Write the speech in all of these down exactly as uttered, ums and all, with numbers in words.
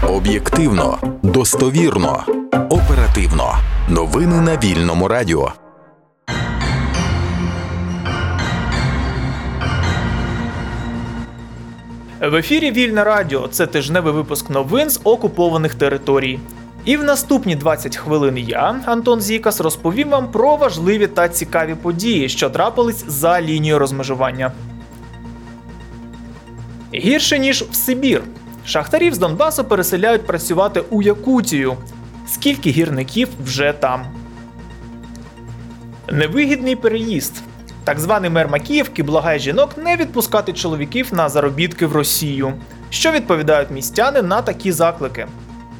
Об'єктивно, достовірно, оперативно. Новини на Вільному радіо. В ефірі Вільне радіо. Це тижневий випуск новин з окупованих територій. І в наступні двадцять хвилин я, Антон Зікас, розповім вам про важливі та цікаві події, що трапились за лінією розмежування. Гірше, ніж в Сибір. Шахтарів з Донбасу переселяють працювати у Якутію. Скільки гірників вже там? Невигідний переїзд. Так званий мер Макіївки благає жінок не відпускати чоловіків на заробітки в Росію. Що відповідають містяни на такі заклики?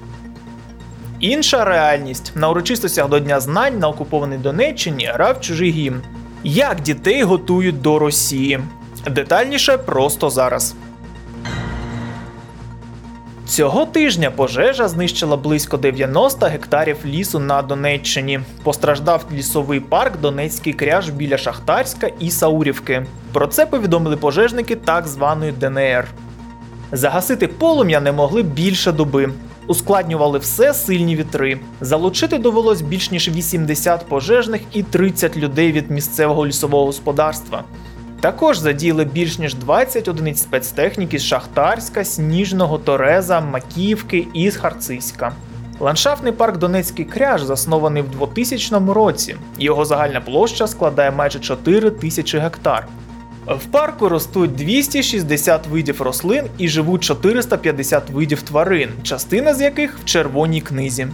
Інша реальність. На урочистостях до Дня знань на окупованій Донеччині грав чужий гімн. Як дітей готують до Росії? Детальніше просто зараз. Цього тижня пожежа знищила близько дев'яносто гектарів лісу на Донеччині. Постраждав лісовий парк Донецький кряж біля Шахтарська і Саурівки. Про це повідомили пожежники так званої Де Ен Ер. Загасити полум'я не могли більше доби. Ускладнювали все сильні вітри. Залучити довелось більш ніж вісімдесят пожежних і тридцять людей від місцевого лісового господарства. Також задіяли більш ніж двадцять одиниць спецтехніки з Шахтарська, Сніжного, Тореза, Макіївки і з Харциська. Ландшафтний парк Донецький кряж заснований в двотисячному році. Його загальна площа складає майже чотири тисячі гектар. В парку ростуть двісті шістдесят видів рослин і живуть чотириста п'ятдесят видів тварин, частина з яких в Червоній книзі.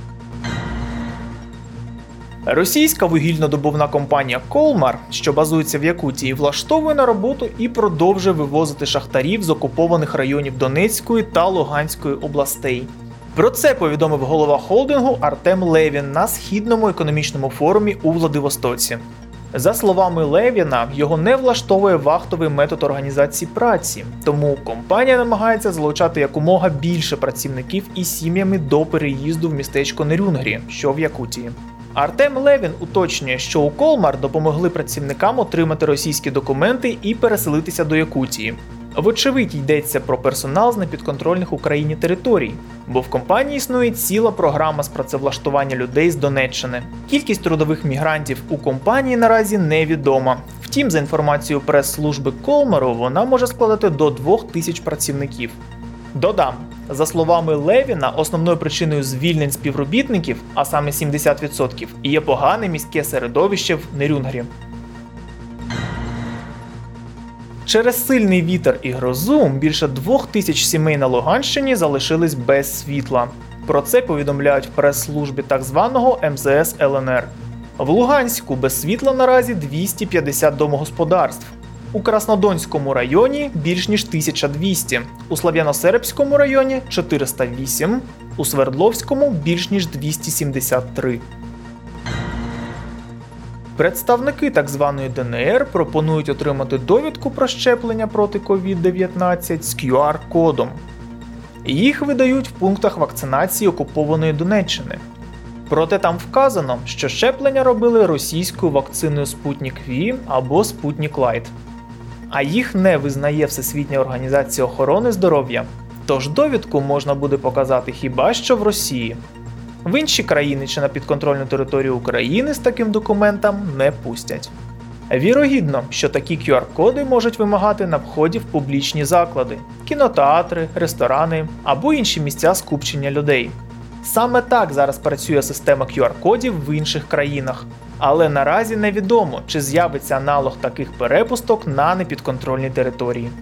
Російська вугільнодобувна компанія «Колмар», що базується в Якутії, влаштовує на роботу і продовжує вивозити шахтарів з окупованих районів Донецької та Луганської областей. Про це повідомив голова холдингу Артем Левін на Східному економічному форумі у Владивостоці. За словами Левіна, його не влаштовує вахтовий метод організації праці, тому компанія намагається залучати якомога більше працівників із сім'ями до переїзду в містечко Нерюнгрі, що в Якутії. Артем Левін уточнює, що у «Колмар» допомогли працівникам отримати російські документи і переселитися до Якутії. Вочевидь, йдеться про персонал з непідконтрольних Україні територій, бо в компанії існує ціла програма з працевлаштування людей з Донеччини. Кількість трудових мігрантів у компанії наразі невідома. Втім, за інформацією прес-служби «Колмару», вона може складати до двох тисяч працівників. Додам, за словами Левіна, основною причиною звільнень співробітників, а саме сімдесят відсотків, є погане міське середовище в Нерюнгрі. Через сильний вітер і грозу більше двох тисяч сімей на Луганщині залишились без світла. Про це повідомляють в прес-службі так званого ем зе ес ел ен ер. В Луганську без світла наразі двісті п'ятдесят домогосподарств. У Краснодонському районі більш ніж тисяча двісті, у Слов'яно-Сербському районі – чотириста вісім, у Свердловському – більш ніж двісті сімдесят три. Представники так званої Де Ен Ер пропонують отримати довідку про щеплення проти ковід дев'ятнадцять з кью ар-кодом. Їх видають в пунктах вакцинації окупованої Донеччини. Проте там вказано, що щеплення робили російською вакциною Спутник Ві або Спутник Лайт. А їх не визнає Всесвітня організація охорони здоров'я, тож довідку можна буде показати хіба що в Росії. В інші країни чи на підконтрольну територію України з таким документом не пустять. Вірогідно, що такі кью ар-коди можуть вимагати на вході в публічні заклади – кінотеатри, ресторани або інші місця скупчення людей. Саме так зараз працює система кью ар-кодів в інших країнах. Але наразі невідомо, чи з'явиться аналог таких перепусток на непідконтрольній території.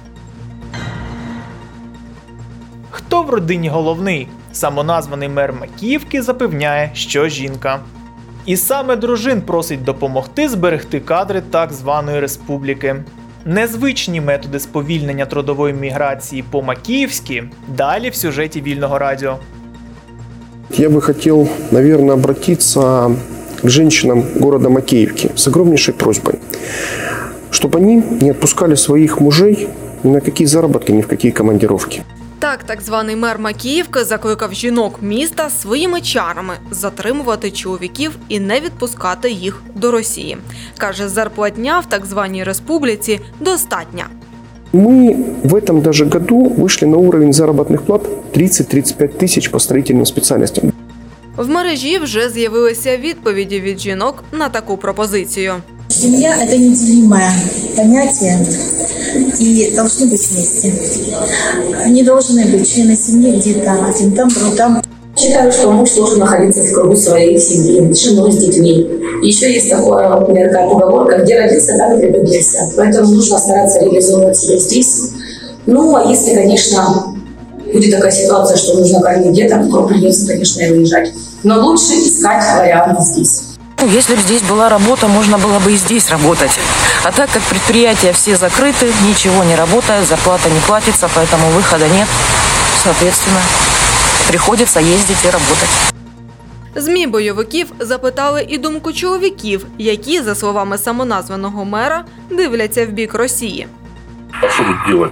Хто в родині головний? Самоназваний мер Макіївки запевняє, що жінка. І саме дружин просить допомогти зберегти кадри так званої республіки. Незвичні методи сповільнення трудової міграції по-макіївськи далі в сюжеті Вільного радіо. Я бы хотел, наверное, обратиться к женщинам города Макеевки с огромнейшей просьбой, чтобы они не отпускали своих мужей ни на какие заработки, ни в какие командировки. Так, так званий мер Макіївки закликав жінок міста своїми чарами затримувати чоловіків і не відпускати їх до Росії. Каже, зарплатня в так званій республіці достатня. Мы в этом даже году вышли на уровень заработных плат тридцать-тридцать пять тысяч по строительным специальностям. В мережі вже з'явилися відповіді від жінок на таку пропозицію. Семья – это неделимое понятие и должны быть вместе. Не должны быть члены семьи где-то один там, другой там. Считаю, что муж должен находиться в кругу своей семьи, с женой, с детьми. Еще есть такое, такая поговорка, где родился, там и пригодился. Поэтому нужно стараться реализовывать себя здесь. Ну, а если, конечно, будет такая ситуация, что нужно кормить деток, то придется, конечно, и выезжать. Но лучше искать варианты здесь. Если бы здесь была работа, можно было бы и здесь работать. А так как предприятия все закрыты, ничего не работает, зарплата не платится, поэтому выхода нет. Соответственно, приходится ездить и работать. ЗМІ бойовиків запитали і думку чоловіків, які, за словами самоназваного мера, дивляться в бік Росії. А что тут делать?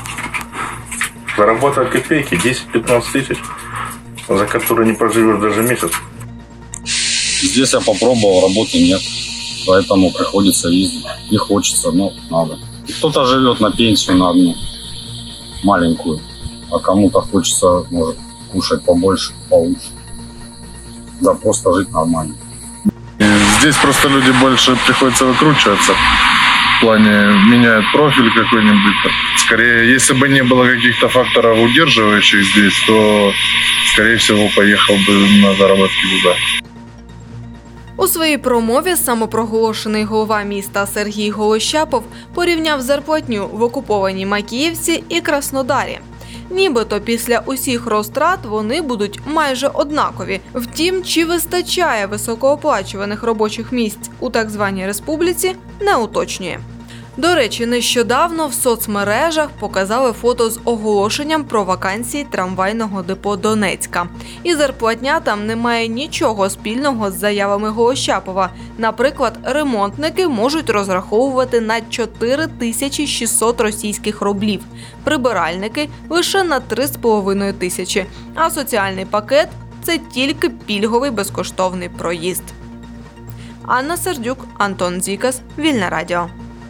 Заработать копейки, десять-пятнадцать тысяч, за которые не проживешь даже месяц. Здесь я попробовал, работы нет, поэтому приходится ездить. И хочется, но надо. Кто-то живет на пенсию на одну, маленькую, а кому-то хочется, может, кушать побольше, получше. Да, просто жить нормально. Здесь просто люди больше приходится выкручиваться. В плане меняют профиль какой-нибудь. Скорее, если бы не было каких-то факторов удерживающих здесь, то, скорее всего, поехал бы на заработки туда. У своїй промові самопроголошений голова міста Сергій Голощапов порівняв зарплатню в окупованій Макіївці і Краснодарі. Нібито після усіх розтрат вони будуть майже однакові. Втім, чи вистачає високооплачуваних робочих місць у так званій республіці, не уточнює. До речі, нещодавно в соцмережах показали фото з оголошенням про вакансії трамвайного депо Донецька. І зарплатня там не має нічого спільного з заявами Голощапова. Наприклад, ремонтники можуть розраховувати на чотири тисячі шістсот російських рублів, прибиральники – лише на три з половиною тисячі, а соціальний пакет – це тільки пільговий безкоштовний проїзд. Анна Сердюк, Антон Зікас, Вільне Радіо.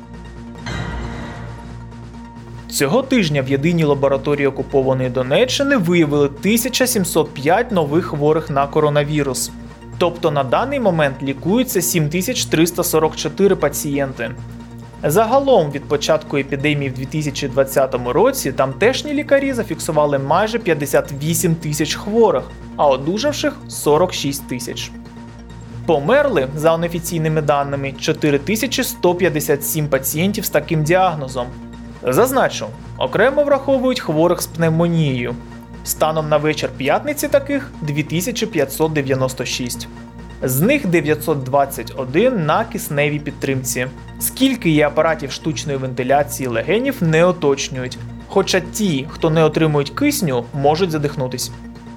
Цього тижня в єдиній лабораторії окупованої Донеччини виявили тисяча сімсот п'ять нових хворих на коронавірус. Тобто на даний момент лікуються сім тисяч триста сорок чотири пацієнти. Загалом від початку епідемії в дві тисячі двадцятому році тамтешні лікарі зафіксували майже п'ятдесят вісім тисяч хворих, а одужавших – сорок шість тисяч. Померли, за неофіційними даними, чотири тисячі сто п'ятдесят сім пацієнтів з таким діагнозом. Зазначу, окремо враховують хворих з пневмонією. Станом на вечір п'ятниці таких – дві тисячі п'ятсот дев'яносто шість. З них дев'ятсот двадцять один на кисневій підтримці. Скільки є апаратів штучної вентиляції легенів, не уточнюють. Хоча ті, хто не отримують кисню, можуть задихнутись.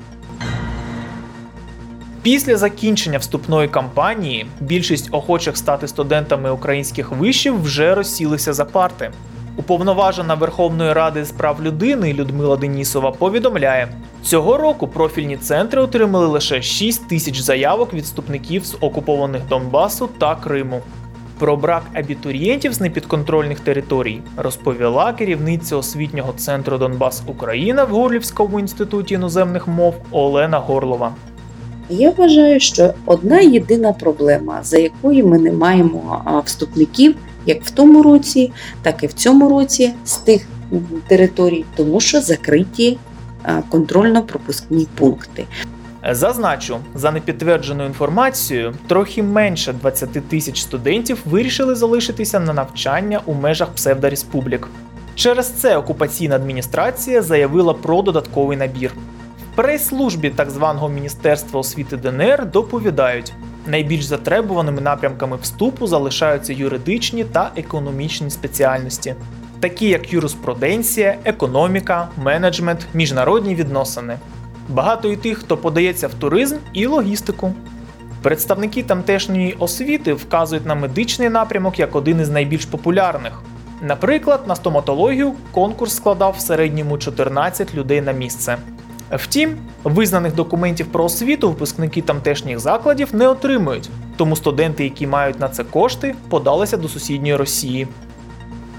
Після закінчення вступної кампанії більшість охочих стати студентами українських вишів вже розсілися за парти. Уповноважена Верховної Ради з прав людини Людмила Денісова повідомляє, цього року профільні центри отримали лише шість тисяч заявок від вступників з окупованих Донбасу та Криму. Про брак абітурієнтів з непідконтрольних територій розповіла керівниця освітнього центру Донбас Україна в Горлівському інституті іноземних мов Олена Горлова. Я вважаю, що одна єдина проблема, за якою ми не маємо вступників, як в тому році, так і в цьому році з тих територій, тому що закриті контрольно-пропускні пункти. Зазначу, за непідтвердженою інформацією, трохи менше двадцять тисяч студентів вирішили залишитися на навчання у межах псевдореспублік. Через це окупаційна адміністрація заявила про додатковий набір. В прес-службі так званого Міністерства освіти ДНР доповідають, найбільш затребуваними напрямками вступу залишаються юридичні та економічні спеціальності, такі як юриспруденція, економіка, менеджмент, міжнародні відносини. Багато і тих, хто подається в туризм і логістику. Представники тамтешньої освіти вказують на медичний напрямок як один із найбільш популярних. Наприклад, на стоматологію конкурс складав в середньому чотирнадцять людей на місце. Втім, визнаних документів про освіту випускники тамтешніх закладів не отримують, тому студенти, які мають на це кошти, подалися до сусідньої Росії.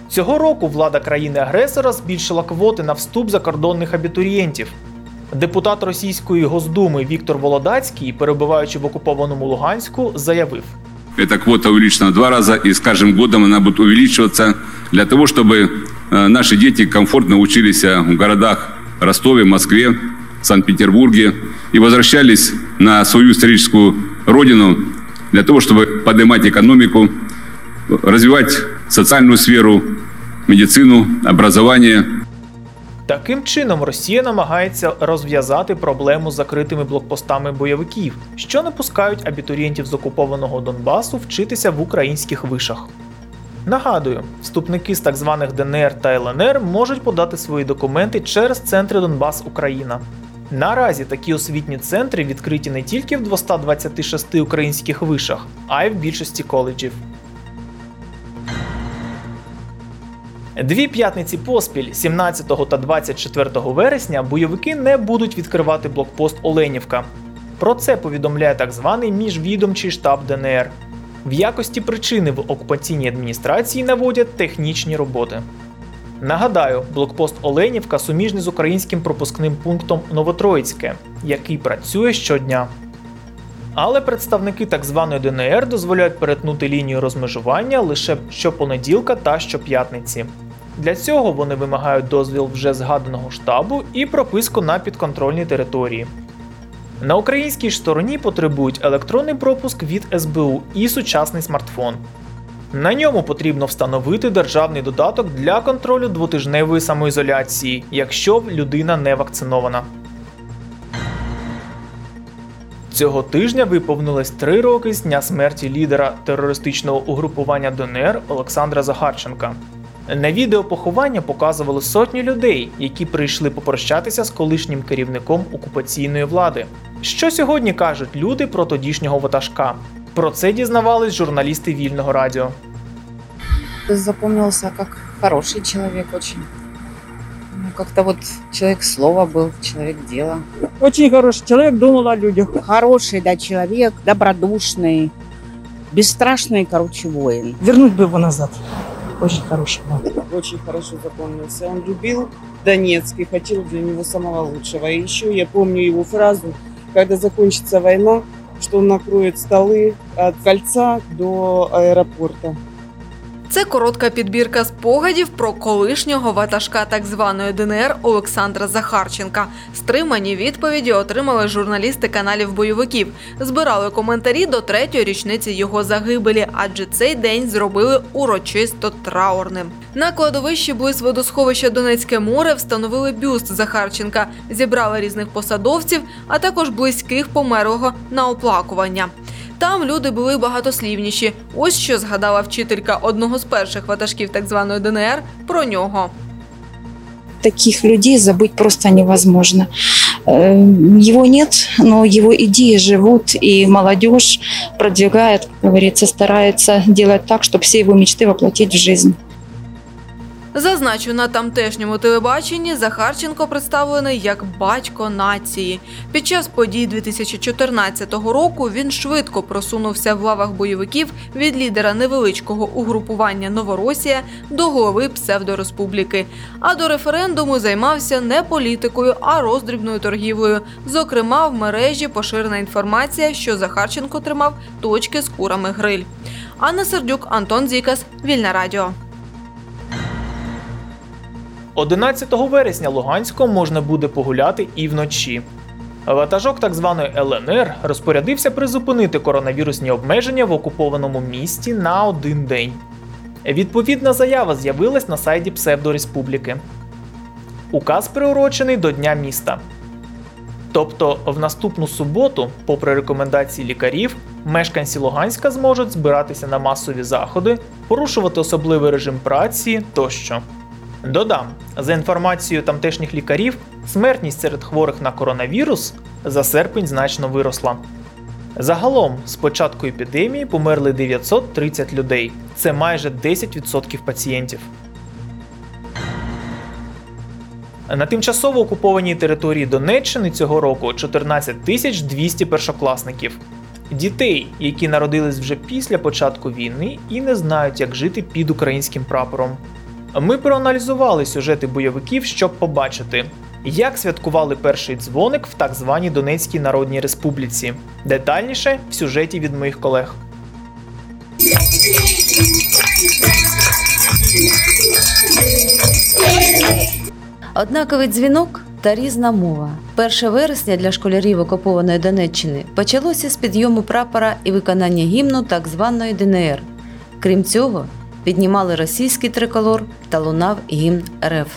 Цього року влада країни-агресора збільшила квоти на вступ закордонних абітурієнтів. Депутат Російської Госдуми Віктор Володацький, перебуваючи в окупованому Луганську, заявив: Эта квота увеличена в два раза, и с каждым годом она будет увеличиваться для того, чтобы наши дети комфортно учились в городах Ростове, Москве, Санкт-Петербурге и возвращались на свою историческую родину для того, чтобы поднимать экономику, развивать социальную сферу, медицину, образование. Таким чином, Росія намагається розв'язати проблему з закритими блокпостами бойовиків, що не пускають абітурієнтів з окупованого Донбасу вчитися в українських вишах. Нагадую, вступники з так званих ДНР та ЛНР можуть подати свої документи через центри Донбас Україна. Наразі такі освітні центри відкриті не тільки в двохсот двадцяти шести українських вишах, а й в більшості коледжів. Дві п'ятниці поспіль, сімнадцятого та двадцять четвертого вересня, бойовики не будуть відкривати блокпост Оленівка. Про це повідомляє так званий міжвідомчий штаб ДНР. В якості причини в окупаційній адміністрації наводять технічні роботи. Нагадаю, блокпост Оленівка суміжний з українським пропускним пунктом Новотроїцьке, який працює щодня. Але представники так званої ДНР дозволяють перетнути лінію розмежування лише щопонеділка та щоп'ятниці. Для цього вони вимагають дозвіл вже згаданого штабу і прописку на підконтрольній території. На українській ж стороні потребують електронний пропуск від ес бе у і сучасний смартфон. На ньому потрібно встановити державний додаток для контролю двотижневої самоізоляції, якщо людина не вакцинована. Цього тижня виповнилось три роки з дня смерті лідера терористичного угрупування ДНР Олександра Захарченка. На відео поховання показували сотні людей, які прийшли попрощатися з колишнім керівником окупаційної влади. Що сьогодні кажуть люди про тодішнього ватажка? Про це дізнавались журналісти Вільного радіо. Запомнился как хороший человек очень. Ну, как-то вот человек слова был, человек дела. Очень хороший человек, думал о людях. Хороший, да, человек, добродушный, бесстрашный, короче, воин. Вернуть бы его назад. Очень хороший был. Очень хорошо запомнился. Он любил Донецк и хотел для него самого лучшего. И еще я помню его фразу, когда закончится война, что он накроет столы от Кольца до аэропорта. Це коротка підбірка спогадів про колишнього ватажка так званої ДНР Олександра Захарченка. Стримані відповіді отримали журналісти каналів бойовиків. Збирали коментарі до третьої річниці його загибелі, адже цей день зробили урочисто траурним. На кладовищі близь водосховища Донецьке море встановили бюст Захарченка, зібрали різних посадовців, а також близьких померлого на оплакування. Там люди були багатослівніші. Ось що згадала вчителька одного з перших ватажків так званої ДНР про нього. Таких людей забыть просто невозможно. Его нет, но его идеи живут, и молодежь продвигает, как говорится, старается делать так, чтобы все его мечты воплотить в жизнь. Зазначу, на тамтешньому телебаченні Захарченко представлений як батько нації. Під час подій дві тисячі чотирнадцятого року він швидко просунувся в лавах бойовиків від лідера невеличкого угрупування «Новоросія» до голови псевдореспубліки. А до референдуму займався не політикою, а роздрібною торгівлею. Зокрема, в мережі поширена інформація, що Захарченко тримав точки з курами гриль. Анна Сердюк, Антон Зікас, Вільне радіо. одинадцятого вересня Луганськом можна буде погуляти і вночі. Ватажок так званої ел ен ер розпорядився призупинити коронавірусні обмеження в окупованому місті на один день. Відповідна заява з'явилась на сайті псевдореспубліки. Указ приурочений до Дня міста. Тобто в наступну суботу, попри рекомендації лікарів, мешканці Луганська зможуть збиратися на масові заходи, порушувати особливий режим праці тощо. Додам, за інформацією тамтешніх лікарів, смертність серед хворих на коронавірус за серпень значно виросла. Загалом, з початку епідемії померли дев'ятсот тридцять людей. Це майже десять відсотків пацієнтів. На тимчасово окупованій території Донеччини цього року чотирнадцять тисяч двісті першокласників. Дітей, які народились вже після початку війни і не знають, як жити під українським прапором. Ми проаналізували сюжети бойовиків, щоб побачити, як святкували перший дзвоник в так званій Донецькій Народній Республіці. Детальніше в сюжеті від моїх колег. Однаковий дзвінок та різна мова. перше вересня для школярів окупованої Донеччини почалося з підйому прапора і виконання гімну так званої Д Н Р. Крім цього, піднімали російський триколор та лунав гімн Р Ф.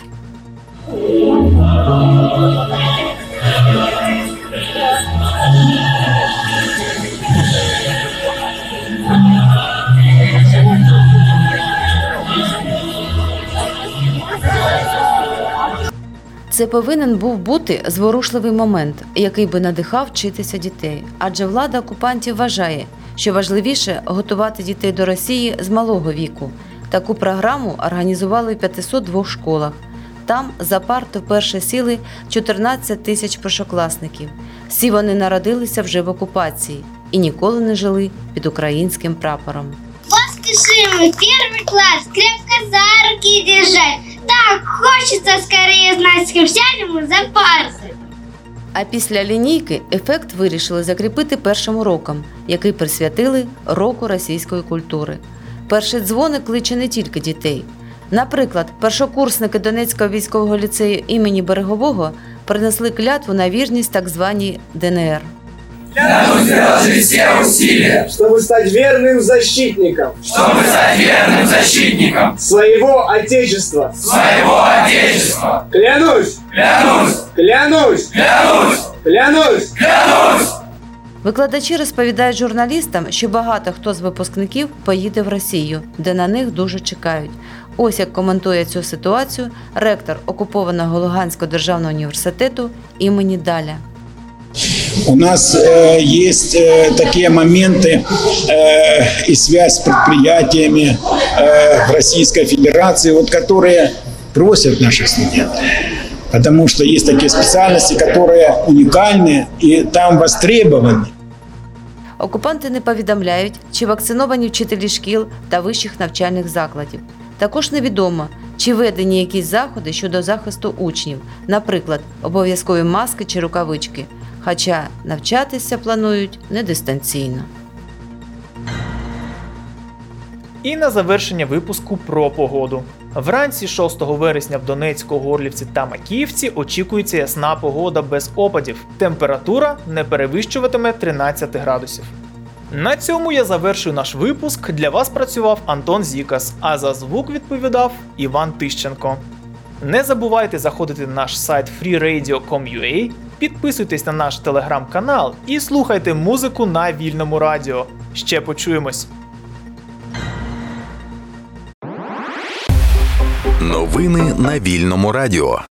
Це повинен був бути зворушливий момент, який би надихав вчитися дітей. Адже влада окупантів вважає, що важливіше готувати дітей до Росії з малого віку. Таку програму організували в п'ятистах двох школах. Там за парти вперше сіли чотирнадцять тисяч першокласників. Всі вони народилися вже в окупації і ніколи не жили під українським прапором. Поспешим в первый класс, крепко за руки держать. Так, хочется скорее знать, с кем сядем за парты. А після лінійки ефект вирішили закріпити першим уроком, який присвятили року російської культури. Перший дзвоник кличе не тільки дітей. Наприклад, першокурсники Донецького військового ліцею імені Берегового принесли клятву на вірність так званій Д Н Р. Клянусь приложить все усилия, чтобы стать верным защитником, чтобы стать верным защитником своего Отечества, своего Отечества. Клянусь, клянусь, клянусь, клянусь, клянусь, клянусь. Викладачі розповідають журналістам, що багато хто з випускників поїде в Росію, де на них дуже чекають. Ось як коментує цю ситуацію ректор окупованого Луганського державного університету імені Даля. У нас э, есть э, такие моменты э, и связь с предприятиями э, Российской Федерации, вот, которые просят наших студентов. Потому что есть такие специальности, которые уникальны и там востребованы. Окупанти не повідомляють, чи вакциновані вчителі шкіл та вищих навчальних закладів. Також невідомо, чи введені якісь заходи щодо захисту учнів, наприклад, обов'язкові маски чи рукавички. Хоча навчатися планують не дистанційно. І на завершення випуску про погоду. Вранці шостого вересня в Донецьку, Горлівці та Макіївці очікується ясна погода без опадів. Температура не перевищуватиме тринадцять градусів. На цьому я завершую наш випуск. Для вас працював Антон Зікас, а за звук відповідав Іван Тищенко. Не забувайте заходити на наш сайт фрі радіо крапка ком крапка ю а, підписуйтесь на наш телеграм-канал і слухайте музику на Вільному радіо. Ще почуємось! Новини на Вільному радіо.